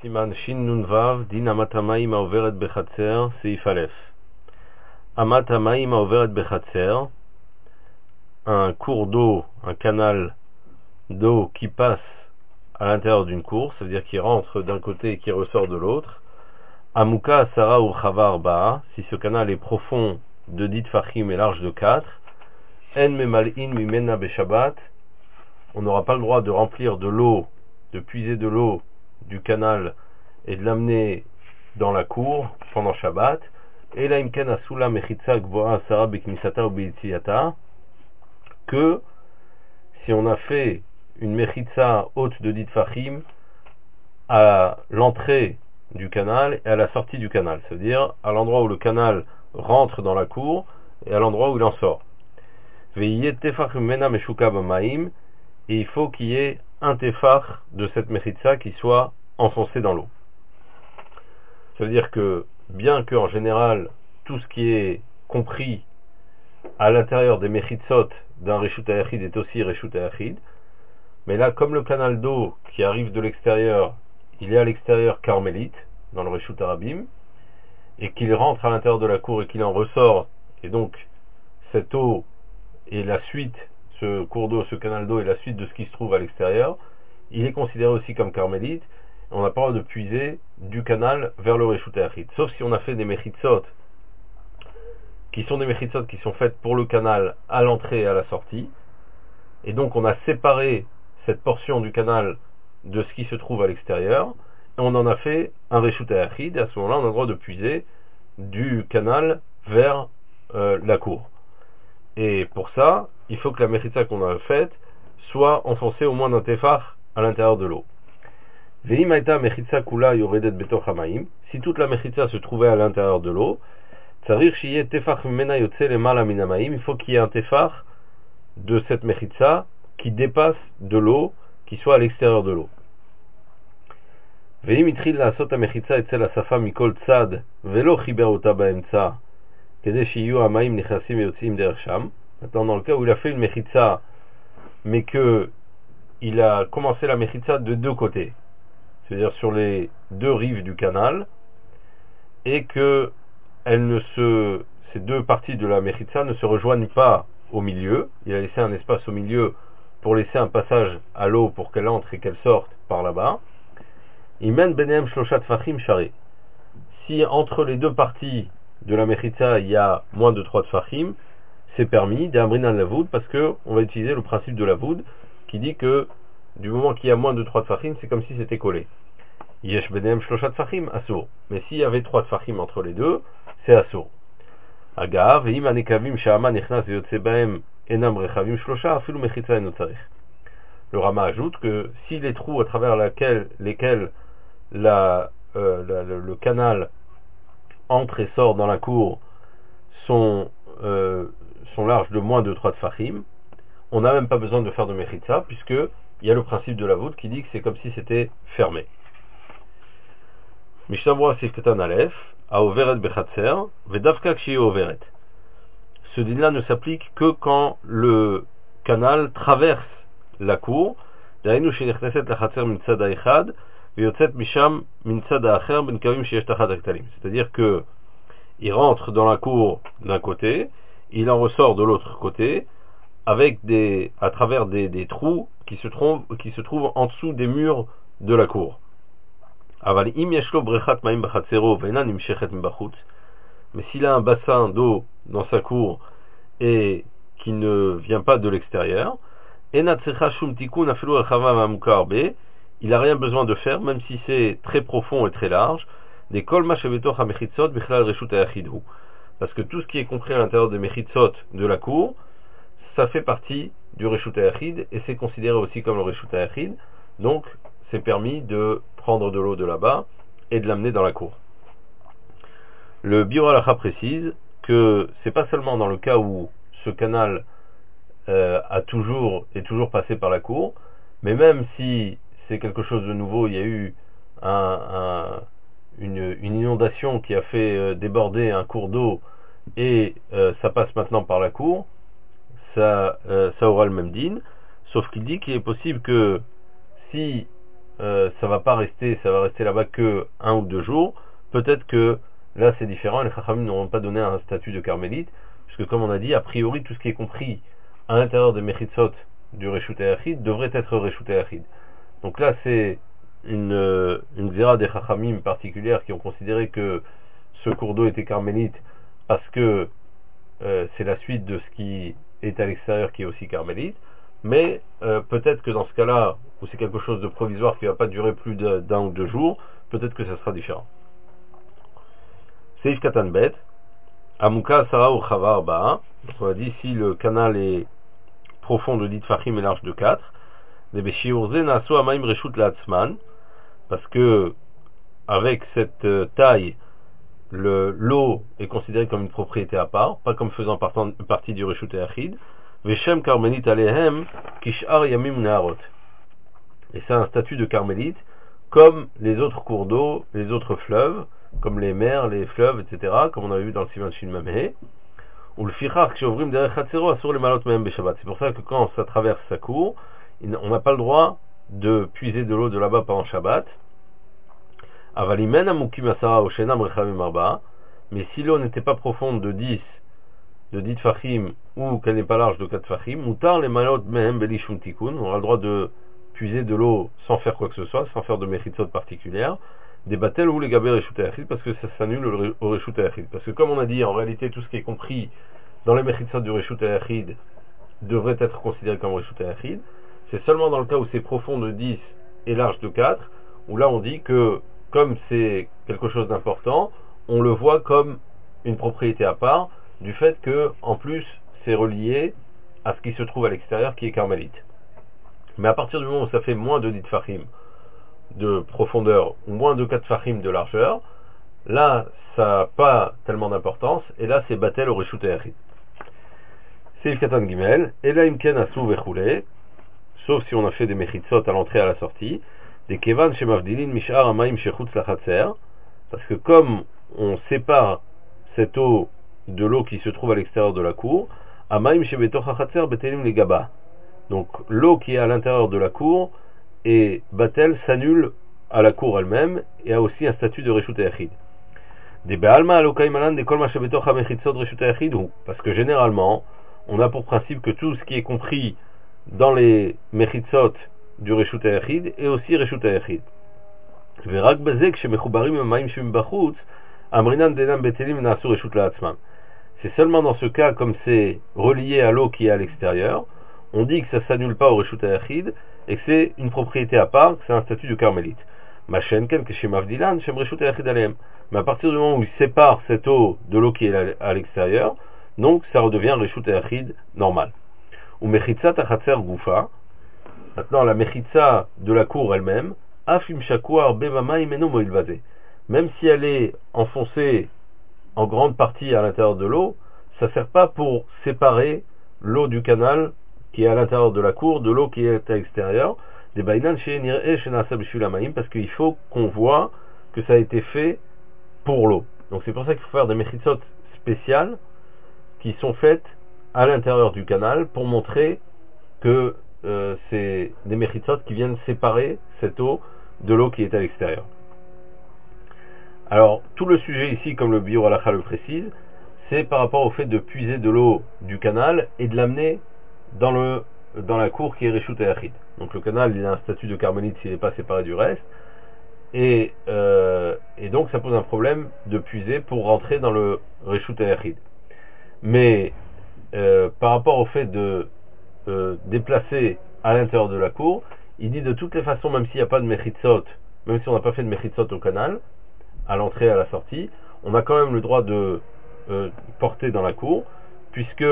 Siman Shin Nun Vav, Din Amat Hamayim Haoveret Bechatzer, Seif Aleph. Amat Hamayim Haoveret Bechatzer, un cours d'eau, un canal d'eau qui passe à l'intérieur d'une cour, ça veut dire qui rentre d'un côté et qui ressort de l'autre. Amuka Asara Urchava Arba'a, si ce canal est profond de 10 Tfachim et large de 4, En Memal'in Mimena Beshabbat, on n'aura pas le droit de remplir de l'eau, de puiser de l'eau du canal et de l'amener dans la cour pendant Shabbat. Et la imken asula mechitza gvoa asara beknisata ou beitziata, que si on a fait une mechitza haute de 10 tfachim à l'entrée du canal et à la sortie du canal, c'est-à-dire à l'endroit où le canal rentre dans la cour et à l'endroit où il en sort. Veillez tefach mena meshuka b'maim, et il faut qu'il y ait un tefach de cette mechitza qui soit enfoncé dans l'eau. Ça veut dire que, bien que en général, tout ce qui est compris à l'intérieur des mechitzot d'un reshut hayachid est aussi reshut hayachid, mais là, comme le canal d'eau qui arrive de l'extérieur, il est à l'extérieur carmélite, dans le reshut harabim, et qu'il rentre à l'intérieur de la cour et qu'il en ressort, et donc cette eau est la suite, ce cours d'eau, ce canal d'eau est la suite de ce qui se trouve à l'extérieur, il est considéré aussi comme carmélite. On n'a pas le droit de puiser du canal vers le reshut hayachid, sauf si on a fait des mechitzot qui sont des mechitzot qui sont faites pour le canal à l'entrée et à la sortie, et donc on a séparé cette portion du canal de ce qui se trouve à l'extérieur, et on en a fait un reshut hayachid, et à ce moment-là on a le droit de puiser du canal vers la cour. Et pour ça, il faut que la mechitza qu'on a faite soit enfoncée au moins d'un tefach à l'intérieur de l'eau. Si toute la mechitza se trouvait à l'intérieur de l'eau, il faut qu'il y ait un tefach de cette mechitza qui dépasse de l'eau, qui soit à l'extérieur de l'eau. Maintenant, dans le cas où il a fait une mechitza, mais que il a commencé la mechitza de deux côtés, c'est-à-dire sur les deux rives du canal, et que ces deux parties de la mechitza ne se rejoignent pas au milieu. Il a laissé un espace au milieu pour laisser un passage à l'eau pour qu'elle entre et qu'elle sorte par là-bas. Imen benem shloshat tfachim shari. Si entre les deux parties de la mechitza il y a moins de 3 tfachim, c'est permis d'amrin al lavoud, parce que on va utiliser le principe de lavoud qui dit que du moment qu'il y a moins de 3 tfachim, c'est comme si c'était collé. Yesh benem shloshat tfachim asur. Mais s'il y avait 3 tfachim entre les deux, c'est asur. Agav, ve'im anekavim sha'ama nechnas ve'yotze bahem enam rechavim shlosha, afilu mechitza eno tzarich. Le Rama ajoute que si les trous à travers lesquels le canal entre et sort dans la cour sont larges de moins de 3 tfachim, on n'a même pas besoin de faire de mechitza, puisque il y a le principe de la voûte qui dit que c'est comme si c'était fermé. Mishnah Sif Ketan Aleph, Haoveret Bechatzer, Vedavka Kshi Haoveret. Ce din-là ne s'applique que quand le canal traverse la cour, c'est-à-dire que il rentre dans la cour d'un côté, il en ressort de l'autre côté, avec à travers des trous qui se trouvent en dessous des murs de la cour. Mais s'il a un bassin d'eau dans sa cour et qui ne vient pas de l'extérieur, il n'a rien besoin de faire, même si c'est très profond et très large, parce que tout ce qui est compris à l'intérieur des mechitzot de la cour, ça fait partie du reshut hayachid et c'est considéré aussi comme le reshut hayachid, donc c'est permis de prendre de l'eau de là-bas et de l'amener dans la cour. Le Biur Halacha précise que c'est pas seulement dans le cas où ce canal est toujours passé par la cour, mais même si c'est quelque chose de nouveau, il y a eu une inondation qui a fait déborder un cours d'eau et ça passe maintenant par la cour, ça aura le même din, sauf qu'il dit qu'il est possible que si ça va pas rester, ça va rester là-bas que 1 ou 2 jours, peut-être que là c'est différent, les Chachamim n'auront pas donné un statut de carmélite, puisque comme on a dit, a priori tout ce qui est compris à l'intérieur des Mechitzot du Reshut HaYachid devrait être Reshut HaYachid. Donc là c'est une zera des Chachamim particulière qui ont considéré que ce cours d'eau était carmélite parce que c'est la suite de ce qui est à l'extérieur qui est aussi carmélite, mais peut-être que dans ce cas-là, où c'est quelque chose de provisoire qui ne va pas durer plus d'1 ou 2 jours, peut-être que ça sera différent. Seif Katan Bet, Amuka Sara ou Chava Arba'a, on a dit si le canal est profond de 10 Tfachim et large de 4, parce que avec cette taille, l'eau est considérée comme une propriété à part, pas comme faisant partie du Reshut HaYachid. Veshem Karmelit Alehem Kishar Yamim Neharot. Et c'est un statut de carmélite, comme les autres cours d'eau, les autres fleuves, comme les mers, les fleuves, etc., comme on avait vu dans le Sivan Shin Mameh. Ou le Fichar Kshovrim Derech Hatzero Asur le Malot Mehem Beshabbat. C'est pour ça que quand ça traverse sa cour, on n'a pas le droit de puiser de l'eau de là-bas pendant Shabbat. Avalimen Amukim Asara Oshenam Rechavim Arba. Mais si l'eau n'était pas profonde de 10 Tfachim ou qu'elle n'est pas large de 4 Tfachim, Mutar les Malot Mehem Belishum Tikun, on aura le droit de puiser de l'eau sans faire quoi que ce soit, sans faire de mechitzot particulière, des battels ou les gabé Reshut HaYachid, parce que ça s'annule au Reshut HaYachid. Parce que comme on a dit, en réalité, tout ce qui est compris dans les mechitzot du Reshut HaYachid devrait être considéré comme Reshut HaYachid. C'est seulement dans le cas où c'est profond de 10 et large de 4, où là on dit que, comme c'est quelque chose d'important, on le voit comme une propriété à part, du fait que, en plus, c'est relié à ce qui se trouve à l'extérieur, qui est carmélite. Mais à partir du moment où ça fait moins de 10 Tfachim de profondeur, ou moins de 4 Tfachim de largeur, là, ça n'a pas tellement d'importance, et là, c'est Batel au Reshut HaYachid. C'est le Katan Gimel, et là, Imken Asou Vechoulé, sauf si on a fait des Mechitzot à l'entrée et à la sortie, des Kevan Shemavdilin Mishar Amaim Shechutz Lachatzer, parce que comme on sépare cette eau de l'eau qui se trouve à l'extérieur de la cour, Amaim Shebetoch Lachatzer Betelim Legaba. Donc l'eau qui est à l'intérieur de la cour et Batel s'annule à la cour elle-même et a aussi un statut de Reshut HaYachid. Des Be'alma Alokaim des Kol Ma Shebetoch HaMechitzot Reshut HaYachid, parce que généralement on a pour principe que tout ce qui est compris dans les Mechitzot du Reshut HaYachid est aussi Reshut HaYachid. Verak Bazek Shemechubarim Amaim Shembachutz Amrinan Denam Betelim Nasu Reshut La'atzmam. C'est seulement dans ce cas, comme c'est relié à l'eau qui est à l'extérieur, on dit que ça ne s'annule pas au Reshut HaYachid et que c'est une propriété à part, que c'est un statut de carmélite. Machenken que chez Mavdilan, chez Reshut HaYachid Aleem. Mais à partir du moment où il sépare cette eau de l'eau qui est à l'extérieur, donc ça redevient Reshut HaYachid normal. Ou Mechitza Tachatzer Gufa. Maintenant, la Mechitza de la cour elle-même, Afim Shakuar Bevama Imeno Moilvazé. Même si elle est enfoncée en grande partie à l'intérieur de l'eau, ça ne sert pas pour séparer l'eau du canal qui est à l'intérieur de la cour de l'eau qui est à l'extérieur, des Bainan chez Nireh chez Nasa Bishulamaim, parce qu'il faut qu'on voit que ça a été fait pour l'eau. Donc c'est pour ça qu'il faut faire des mechitzot spéciales qui sont faites à l'intérieur du canal pour montrer que c'est des mechitzot qui viennent séparer cette eau de l'eau qui est à l'extérieur. Alors, tout le sujet ici, comme le Biur Halacha le précise, c'est par rapport au fait de puiser de l'eau du canal et de l'amener dans la cour qui est Reshut HaYachid. Donc le canal, il a un statut de carmélite s'il n'est pas séparé du reste, et donc ça pose un problème de puiser pour rentrer dans le Reshut HaYachid. Mais par rapport au fait de déplacer à l'intérieur de la cour, il dit de toutes les façons, même s'il n'y a pas de mechitzot, même si on n'a pas fait de mechitzot au canal, à l'entrée et à la sortie, on a quand même le droit de porter dans la cour, puisque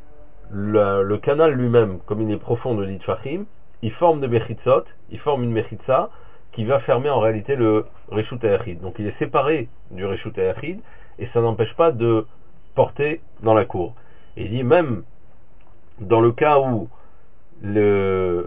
le canal lui-même, comme il est profond de 10 Tfachim, il forme des mechitzot, il forme une mechitza qui va fermer en réalité le Reshut HaYachid. Donc il est séparé du Reshut HaYachid et ça n'empêche pas de porter dans la cour. Et il dit même dans le cas où les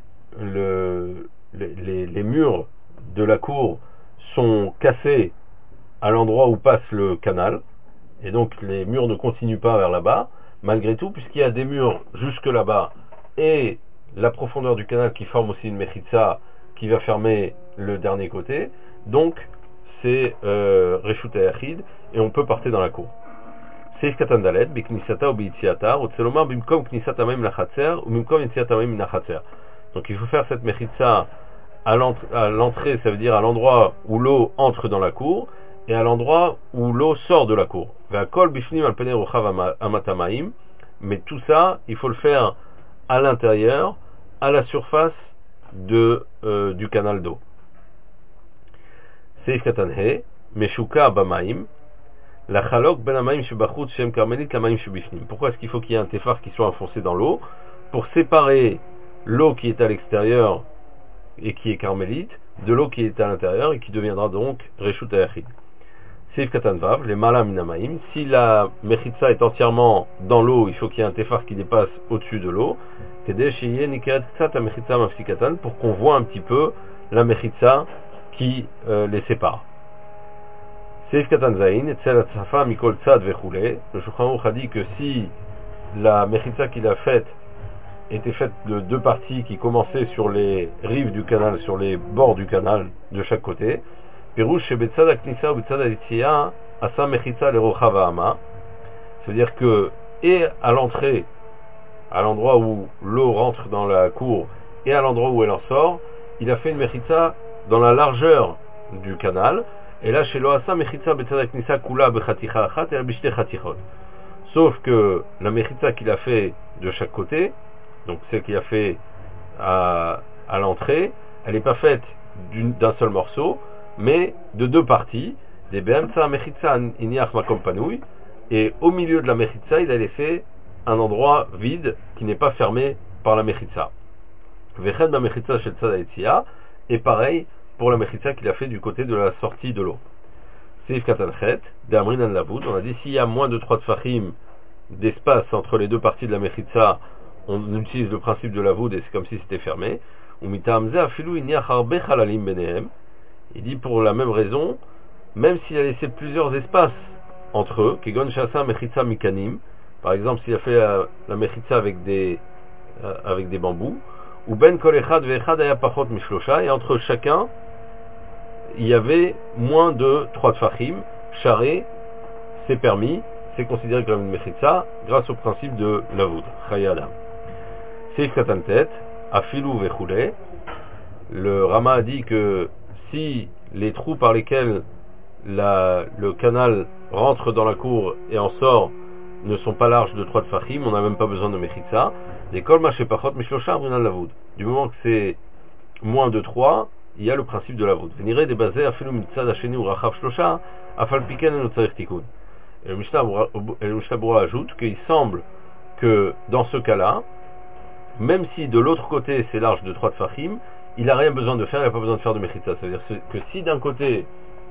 murs de la cour sont cassés à l'endroit où passe le canal, et donc les murs ne continuent pas vers là-bas, malgré tout, puisqu'il y a des murs jusque là-bas, et la profondeur du canal qui forme aussi une mechitza qui va fermer le dernier côté, donc c'est Reshut Hayachid, et on peut partir dans la cour. Seif Katan Dalet, Beknisata ou Beitziata, Otselomar Bimkom Knisata Maim Lachatzer, ou Bimkom Yetziata Maim Lachatzer. Donc il faut faire cette mechitza à l'entrée, ça veut dire à l'endroit où l'eau entre dans la cour, et à l'endroit où l'eau sort de la cour. Ve'akol Bishnim al Pene Rochav Amatamaim, mais tout ça, il faut le faire à l'intérieur, à la surface du canal d'eau. Seif Katan He, Meshuka Bamaim, la chalok ben amaim shebachut shem karmelit lamaim shebifnim. Pourquoi est-ce qu'il faut qu'il y ait un téphar qui soit enfoncé dans l'eau? Pour séparer l'eau qui est à l'extérieur et qui est carmélite de l'eau qui est à l'intérieur et qui deviendra donc reshut hayachid. Seif katan vav, les malam minamaim. Si la mechitza est entièrement dans l'eau, il faut qu'il y ait un téphar qui dépasse au-dessus de l'eau. Kedei sheyeh nikeret ksat hamechitza mafsikatan, pour qu'on voit un petit peu la mechitza qui les sépare. Seif Katan Zain, Etzel Atsafa, Mikol Tzad Vechoulé. Le Shulchan Aruch a dit que si la mechitza qu'il a faite était faite de deux parties qui commençaient sur les rives du canal, sur les bords du canal de chaque côté, Pirouche Shebetzad Aknisa ou Betzad Alitzia, Asa Mechitza Lerocha Vahama. C'est-à-dire que, et à l'entrée, à l'endroit où l'eau rentre dans la cour, et à l'endroit où elle en sort, il a fait une mechitza dans la largeur du canal. Et là, chez l'Oasa, Mechitza Betzadak Nisa Kula Bechaticha Achat et Abishte Chatichot. Sauf que la Mechitza qu'il a fait de chaque côté, donc celle qu'il a fait à l'entrée, elle n'est pas faite d'un seul morceau, mais de deux parties. Des Be'amtza Mechitza Iniach Makom Panouy, et au milieu de la Mechitza, il a laissé un endroit vide qui n'est pas fermé par la Mechitza. Veched Ba Mechitza Shel Tzad Ha'etzia, et pareil pour la mechitza qu'il a fait du côté de la sortie de l'eau. Seif Katan Chet, d'Amrin an Lavoud, on a dit s'il y a moins de 3 tfachim d'espace entre les deux parties de la mechitza, on utilise le principe de Lavoud et c'est comme si c'était fermé. Ou Mitaamze Afilu Iniach Harbe Chalalim Benehem. Il dit pour la même raison, même s'il a laissé plusieurs espaces entre eux, Kegon Shasa Mechitza Mikanim, par exemple s'il a fait la mechitza avec des bambous, ou Ben Kol Echad Ve'echad Aya Pachot Mishlosha, et entre chacun il y avait moins de 3 tfachim, charré, c'est permis, c'est considéré comme une mechitza grâce au principe de Lavoud, Chayadam. Seif Katantet, Afilu Vechoulé, le Rama a dit que si les trous par lesquels le canal rentre dans la cour et en sort ne sont pas larges de 3 tfachim, on n'a même pas besoin de mechitza, les Kol Mashepachot Mishlosha Brunan Lavoud. Du moment que c'est moins de 3, il y a le principe de la voûte. Venirez débasé à Filum Mitzad Hasheni ou Rachav Shlosha, Afal Piken et Notzarech Tikkun. Et le Mishnah Berurah ajoute qu'il semble que dans ce cas-là, même si de l'autre côté c'est large de 3 tfachim, il n'a rien besoin de faire, il n'a pas besoin de faire de mechitza. C'est-à-dire que si d'un côté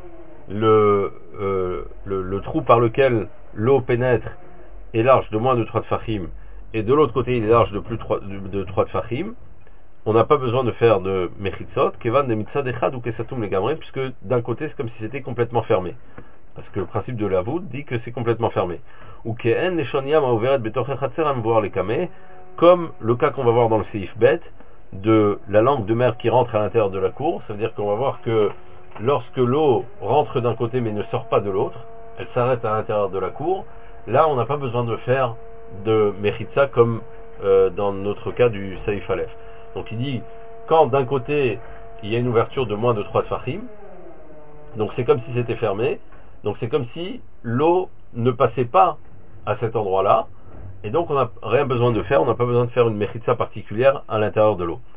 le trou par lequel l'eau pénètre est large de moins de 3 tfachim, et de l'autre côté il est large de plus de 3 tfachim, on n'a pas besoin de faire de mechitzot, kevan de mitzad echad ou kesatum legamre, puisque d'un côté c'est comme si c'était complètement fermé. Parce que le principe de la voûte dit que c'est complètement fermé. Ou keen neshoniam a ouvert betor echatzer à me voir les kameh, comme le cas qu'on va voir dans le seif bet, de la langue de mer qui rentre à l'intérieur de la cour. Ça veut dire qu'on va voir que lorsque l'eau rentre d'un côté mais ne sort pas de l'autre, elle s'arrête à l'intérieur de la cour, là on n'a pas besoin de faire de mechitza comme dans notre cas du seif alef. Donc il dit, quand d'un côté il y a une ouverture de moins de 3 tfachim, donc c'est comme si c'était fermé, donc c'est comme si l'eau ne passait pas à cet endroit-là, et donc on n'a rien besoin de faire, on n'a pas besoin de faire une mechitza particulière à l'intérieur de l'eau.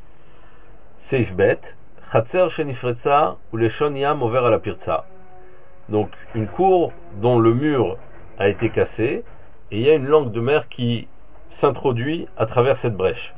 Seif bet, chatzer shenifretza ou les shon yam over à la pirza. Donc une cour dont le mur a été cassé, et il y a une langue de mer qui s'introduit à travers cette brèche.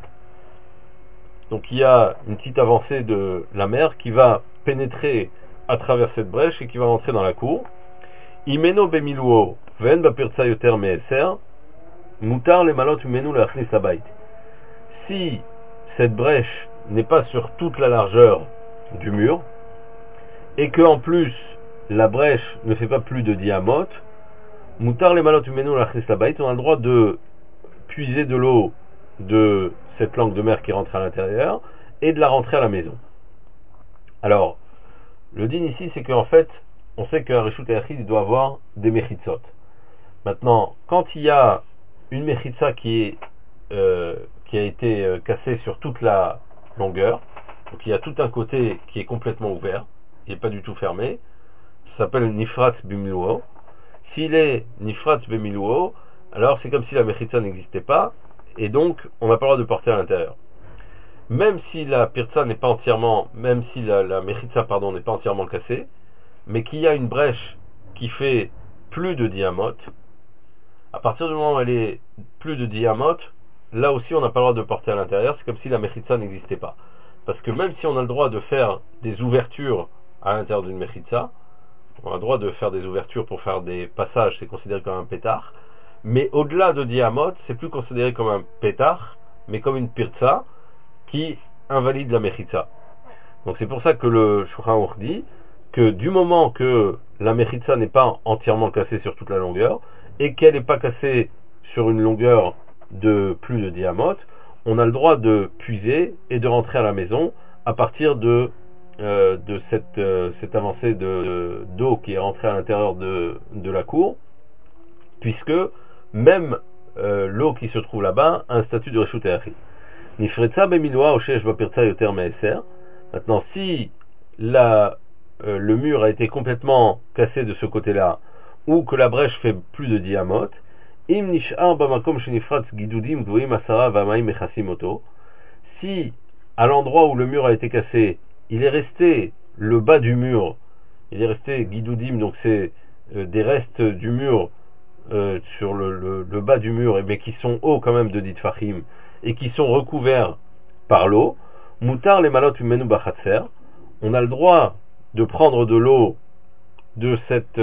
Donc il y a une petite avancée de la mer qui va pénétrer à travers cette brèche et qui va rentrer dans la cour. Imeno bemiluo ven bapirza yoter meeser mutar le malot umenu leachnis labait. Si cette brèche n'est pas sur toute la largeur du mur et que en plus la brèche ne fait pas plus de diamètre, mutar le malot umenu leachnis labait, on a le droit de puiser de l'eau de cette langue de mer qui rentre à l'intérieur et de la rentrer à la maison. Alors, le din ici, c'est qu'en fait, on sait qu'un Reshut Hayachid, il doit avoir des Mechitzot. Maintenant, quand il y a une Mechitza qui a été cassée sur toute la longueur, donc il y a tout un côté qui est complètement ouvert, il n'est pas du tout fermé, ça s'appelle Nifratz Bimiluo. S'il est Nifratz Bimiluo, alors c'est comme si la Mechitza n'existait pas, et donc on n'a pas le droit de porter à l'intérieur. Même si la Pirtza n'est pas entièrement, même si la Mechitza, pardon, n'est pas entièrement cassée, mais qu'il y a une brèche qui fait plus de diamote, à partir du moment où elle est plus de diamote, là aussi on n'a pas le droit de porter à l'intérieur, c'est comme si la Mechitza n'existait pas. Parce que même si on a le droit de faire des ouvertures à l'intérieur d'une Mechitza, on a le droit de faire des ouvertures pour faire des passages, c'est considéré comme un pétard, mais au-delà de diamote, c'est plus considéré comme un pétard, mais comme une pirtza qui invalide la Mechitza. Donc c'est pour ça que le Shulchan Aruch dit que du moment que la Mechitza n'est pas entièrement cassée sur toute la longueur, et qu'elle n'est pas cassée sur une longueur de plus de diamote, on a le droit de puiser et de rentrer à la maison à partir de cette avancée d'eau qui est rentrée à l'intérieur de la cour, puisque même l'eau qui se trouve là-bas a un statut de Reshut Hayachid. Nifretza bemiloa oshesh bapirtza yoter me'eser. Maintenant, si le mur a été complètement cassé de ce côté-là, ou que la brèche fait plus de diamote, im nish'ar bamakom shenifratz gidudim gvoim asara v'amaim mechasim oto. Si à l'endroit où le mur a été cassé, il est resté le bas du mur, il est resté guidoudim, donc c'est des restes du mur sur le bas du mur, mais qui sont hauts quand même de ditfachim, et qui sont recouverts par l'eau, mutar les malot umenu bachatser, on a le droit de prendre de l'eau de cette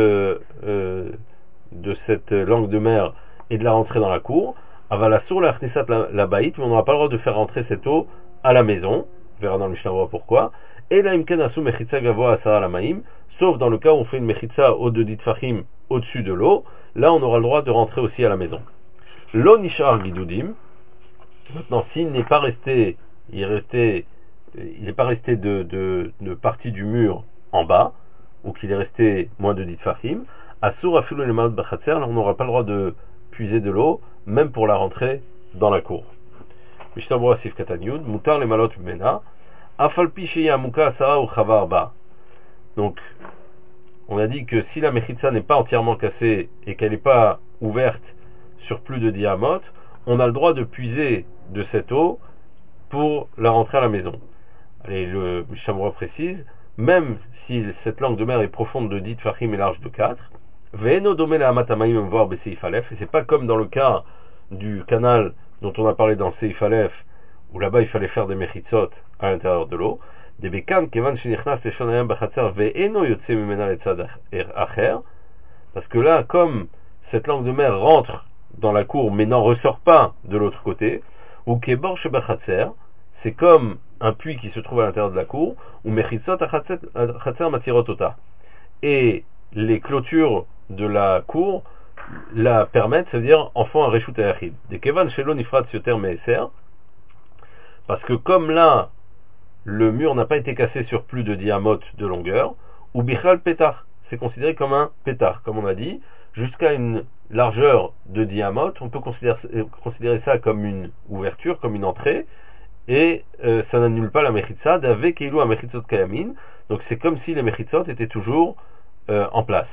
langue de mer et de la rentrer dans la cour, avalasur la chnisat la baït, mais on n'aura pas le droit de faire rentrer cette eau à la maison, on verra dans le Mishnah pourquoi, et la imken asu mechitza gavoa asara la maïm, sauf dans le cas où on fait une mechitza au de ditfachim au-dessus de l'eau, là on aura le droit de rentrer aussi à la maison. Lo nishar gidudim, maintenant s'il n'est pas resté, il n'est pas resté de partie du mur en bas, ou qu'il est resté moins de 10 tfachim, asur afilu le malot bachatser, alors on n'aura pas le droit de puiser de l'eau, même pour la rentrer dans la cour. Mishnah Berurah Sif Katan Yud, mutar le malot mena, afalpi sheya muka asara ou chavar ba. Donc, on a dit que si la mechitza n'est pas entièrement cassée et qu'elle n'est pas ouverte sur plus de diamote, on a le droit de puiser de cette eau pour la rentrer à la maison. Allez, le Mishnah Berurah précise, même si cette langue de mer est profonde de 10 tfachim et large de 4, ve'eno domé la amatamaim voir beseif alef, et c'est pas comme dans le cas du canal dont on a parlé dans Seif Alef, où là-bas il fallait faire des mechitzot à l'intérieur de l'eau, des bekan kevan shenichnas leshonayam bachatzer ve'eno yotze mimena letzad acher, parce que là, comme cette langue de mer rentre dans la cour mais n'en ressort pas de l'autre côté, ou kebor shebachatzer, c'est comme un puits qui se trouve à l'intérieur de la cour, ou mechitzot achatzer matirotota. Et les clôtures de la cour la permettent, c'est-à-dire en font un reshut hayachid. Des kevan shelo nifratz yoter me'eser, parce que comme là, le mur n'a pas été cassé sur plus de diamote de longueur, ou bichal pétard, c'est considéré comme un pétard, comme on a dit, jusqu'à une largeur de diamote, on peut considérer ça comme une ouverture, comme une entrée, et ça n'annule pas la mechitza d'avec eilu a mechitzot kayamin, donc c'est comme si les mechitzot étaient toujours en place.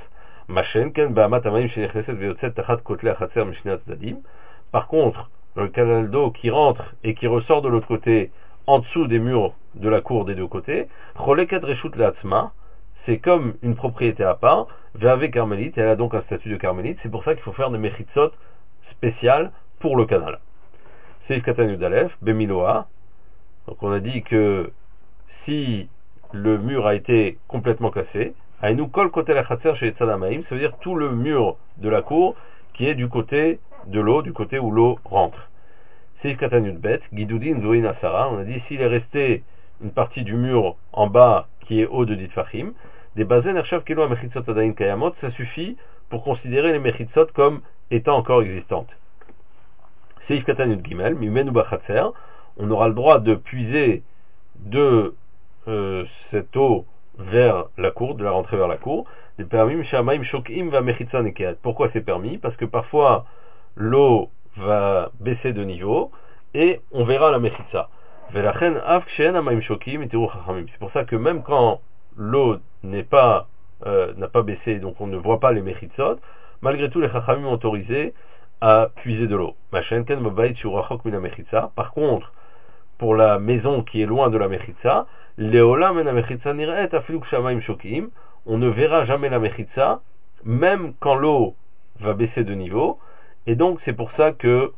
Par contre, le canal d'eau qui rentre et qui ressort de l'autre côté, en dessous des murs de la cour des deux côtés, c'est comme une propriété à part, Ve'ave carmélite, elle a donc un statut de carmélite, c'est pour ça qu'il faut faire des mechitzot spéciales pour le canal. Seif Katan Yud Alef, Bemiloa, donc on a dit que si le mur a été complètement cassé, Aïnou kol kotel achatzer chez Tzadamaim, ça veut dire tout le mur de la cour qui est du côté de l'eau, du côté où l'eau rentre. Seif Katan Yud Bet, Gidoudin Zoin Asara, on a dit s'il est resté une partie du mur en bas qui est haut de Ditfachim, des bazen ershav kilo a mechitzot adain kayamot, ça suffit pour considérer les mechitzot comme étant encore existantes. Seif Katan Yud Gimel, Mimenu Bachatzer, on aura le droit de puiser de cette eau vers la cour, de la rentrée vers la cour. Pourquoi c'est permis? Parce que parfois l'eau va baisser de niveau et on verra la mechitza. C'est pour ça que même quand l'eau n'a pas baissé, donc on ne voit pas les mechitzot, malgré tout les chachamim ont autorisé à puiser de l'eau. Par contre, pour la maison qui est loin de la mechitza, on ne verra jamais la mechitza, même quand l'eau va baisser de niveau, et donc c'est pour ça que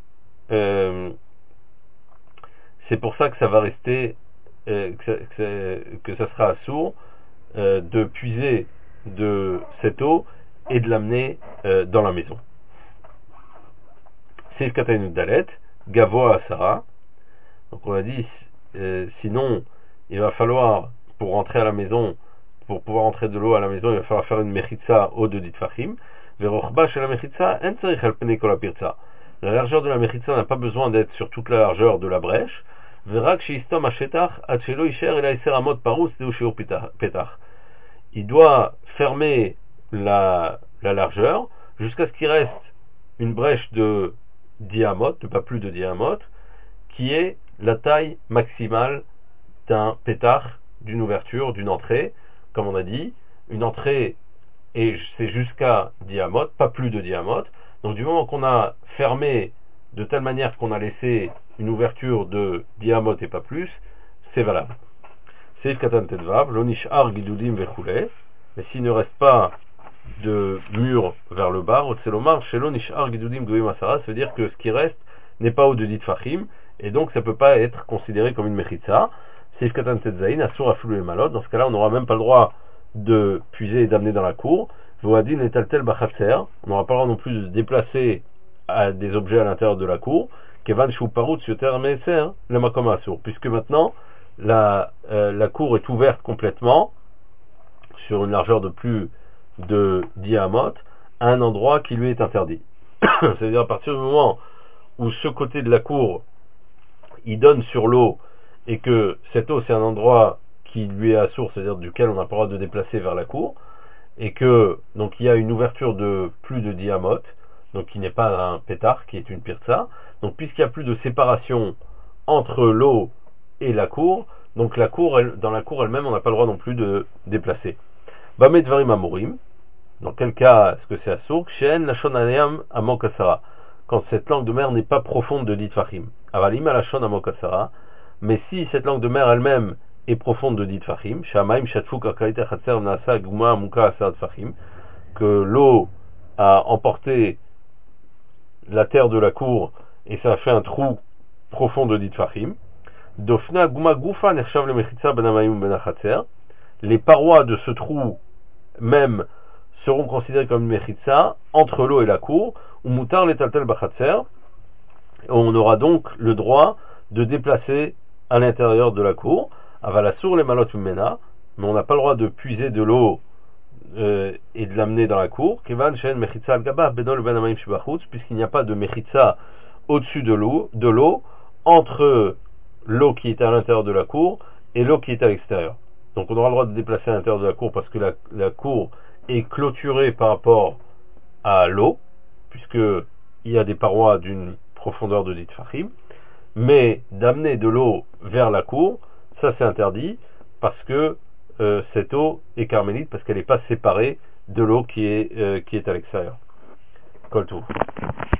ça va rester, que ça sera assourd de puiser de cette eau et de l'amener dans la maison. C'est Kataynu Dalet, Gavoa Asara. Donc on a dit, sinon il va falloir, pour rentrer à la maison, pour pouvoir entrer de l'eau à la maison, il va falloir faire une mechitza au de ditfachim. Verochba chez la mechitza, en tzarich al pnei kol hapirtza. La largeur de la mechitza n'a pas besoin d'être sur toute la largeur de la brèche. Verak sheistom hashetach ad shelo isher ela 10 amot parous deu shiur petach. Il doit fermer la largeur jusqu'à ce qu'il reste une brèche de 10 amot, de pas plus de 10 amot, qui est la taille maximale d'un pétach, d'une ouverture, d'une entrée. Comme on a dit, une entrée, et c'est jusqu'à 10 amot, pas plus de 10 amot. Donc du moment qu'on a fermé de telle manière qu'on a laissé une ouverture de 10 amot et pas plus, c'est valable. C'est Katan Tedvav, l'onish ar gidudim vechule, mais s'il ne reste pas de mur vers le bas, otselomar, chez l'onish ar gidudim goyim asara, ça veut dire que ce qui reste n'est pas au de dit fachim, et donc ça ne peut pas être considéré comme une mechitza. C'est Katan Tetzaïn, Asur Afulu et Malot. Dans ce cas-là, on n'aura même pas le droit de puiser et d'amener dans la cour. Voadin et Taltel Bachatser. On n'aura pas le droit non plus de se déplacer à des objets à l'intérieur de la cour. Kevan Shou Parut Yoter Meser, le Makom Asur. Puisque maintenant, la cour est ouverte complètement, sur une largeur de plus de 10 amot, à un endroit qui lui est interdit. C'est-à-dire à partir du moment où ce côté de la cour, il donne sur l'eau, et que cette eau c'est un endroit qui lui est à source, c'est-à-dire duquel on n'a pas le droit de déplacer vers la cour, et que donc il y a une ouverture de plus de 10 amot, donc qui n'est pas un pétard, qui est une pirtsa, donc puisqu'il n'y a plus de séparation entre l'eau et la cour, donc la cour, dans la cour elle-même on n'a pas le droit non plus de déplacer. Bamé dvarim amorim, dans quel cas est-ce que c'est assour? Shen lachon aneam amokasara, quand cette langue de mer n'est pas profonde de ditfachim. Avalim alachon amokasara, mais si cette langue de mer elle-même est profonde de 10 tfachim, que l'eau a emporté la terre de la cour et ça a fait un trou profond de 10 tfachim, les parois de ce trou même seront considérées comme une mechitza entre l'eau et la cour, on aura donc le droit de déplacer à l'intérieur de la cour, avalasur les malot mena, mais on n'a pas le droit de puiser de l'eau et de l'amener dans la cour, puisqu'il n'y a pas de mechitza au-dessus de l'eau, entre l'eau qui est à l'intérieur de la cour et l'eau qui est à l'extérieur. Donc on aura le droit de déplacer à l'intérieur de la cour parce que la cour est clôturée par rapport à l'eau, puisqu'il y a des parois d'une profondeur de 10 tfachim, mais d'amener de l'eau vers la cour, ça c'est interdit, parce que cette eau est carmélite, parce qu'elle n'est pas séparée de l'eau qui est à l'extérieur. Kol Tov.